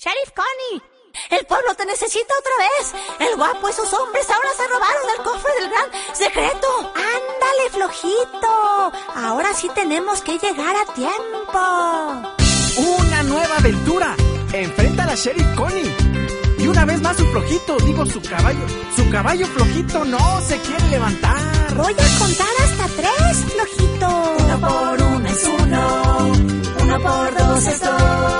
Sheriff Connie, el pueblo te necesita otra vez. El guapo y sus hombres ahora se robaron el cofre del gran secreto. Ándale, flojito. Ahora sí tenemos que llegar a tiempo. ¡Una nueva aventura! Enfrenta a la Sheriff Connie. Y una vez más su flojito, su caballo flojito no se quiere levantar. Voy a contar hasta 3, flojito. 1 por 1 es 1, 1 por 2 es 2.